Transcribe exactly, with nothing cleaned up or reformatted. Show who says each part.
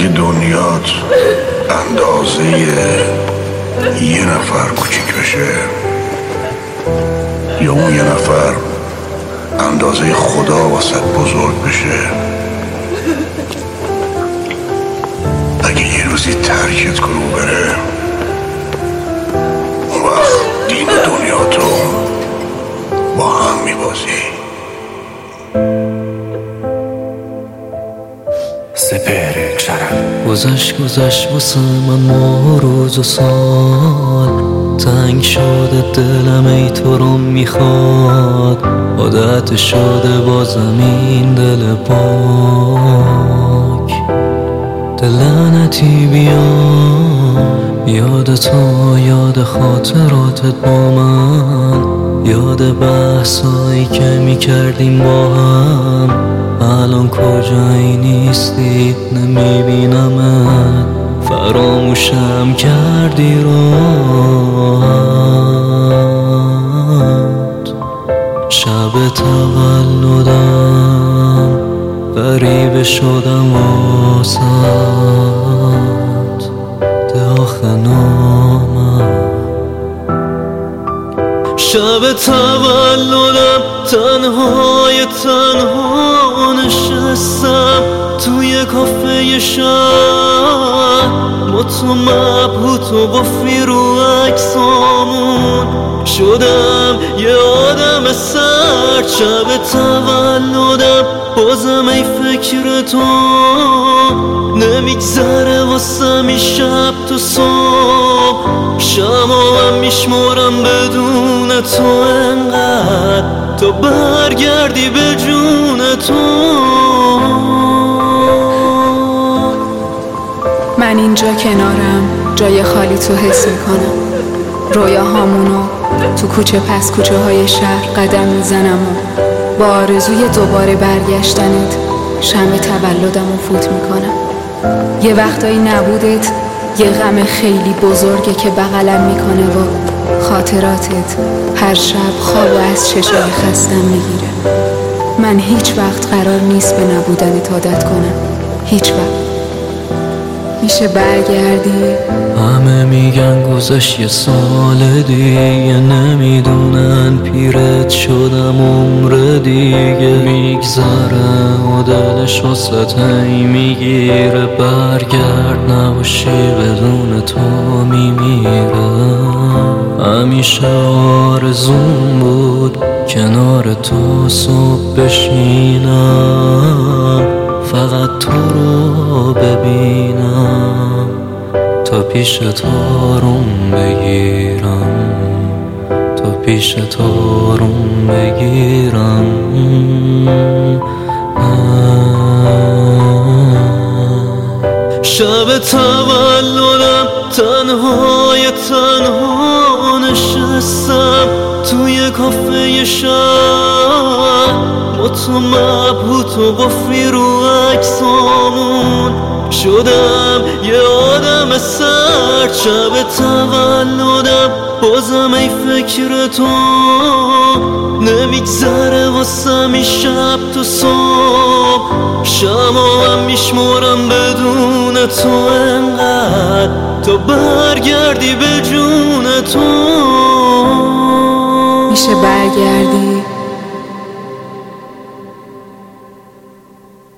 Speaker 1: اگه دنیات اندازه یه نفر کوچیک بشه، یا اون یه نفر اندازه خدا واسه بزرگ بشه، اگه یه روزی ترکت کنه و بره، اون وقت دین و دنیا تو با هم میبازی.
Speaker 2: سپهر چرم
Speaker 3: گذشت گذشت واسه من ماه و روز و سال، تنگ شده دلم ای تو رو میخواد، عادت شده با زمین دل پاک، دلنتی بیا یاد تو، یاد خاطراتت با من، یاد بحثایی که میکردیم با هم. الان کجایی نیستی نمیبینمت، فراموشم کردی راحت. شب تولدم غریبه شدم واسد، ده آخه نامم. شب تولدم تنهای تنها نشستم توی کافه شهر، با تو مبهوت و قفلی رو عکسامون، شدم یه آدم سرد. شب تولدم بازم ای فکر تو نمیگذره واسم این شب تو صبح، شمام میشمارم بدون تو انقدر تا برگردی به جون تو.
Speaker 4: من اینجا کنارم جای خالی تو حس میکنم، رویاهامونو تو کوچه پس کوچه های شهر قدم میزنم و با آرزوی دوباره برگشتنت شمع تولدمو فوت میکنم. یه وقتایی نبودت یه غم خیلی بزرگه که بغلم میکنه و خاطراتت هر شب خواب و از چشای خستم میگیره. من هیچ وقت قرار نیست به نبودنت عادت کنم، هیچ وقت. میشه برگردی؟
Speaker 3: همه میگن گذشت یه سال دیگه، نمیدونن پیرت شدم عمر دیگه میگذره و دلش واسه هی میگیره. برگرد نباشی بدون تو میمیره. همیشه آرزوم بود کنار تو صبح بشینم، فقط تو رو ببینم، تا پیش تو روم بگیرم، تا پیش تو روم بگیرم. شب تولدم تنهای تنها نشستم توی کافه شهر، با تو مبهوت و قفلی رو عکسامون، شدم یه آدم سرد. شب تولدم بازم ای فکر تو نمیگذره واسم این شب تو صبح، شمام میشمارم بدون تو انقدر تا برگردی به جون تو.
Speaker 4: میشه برگردی؟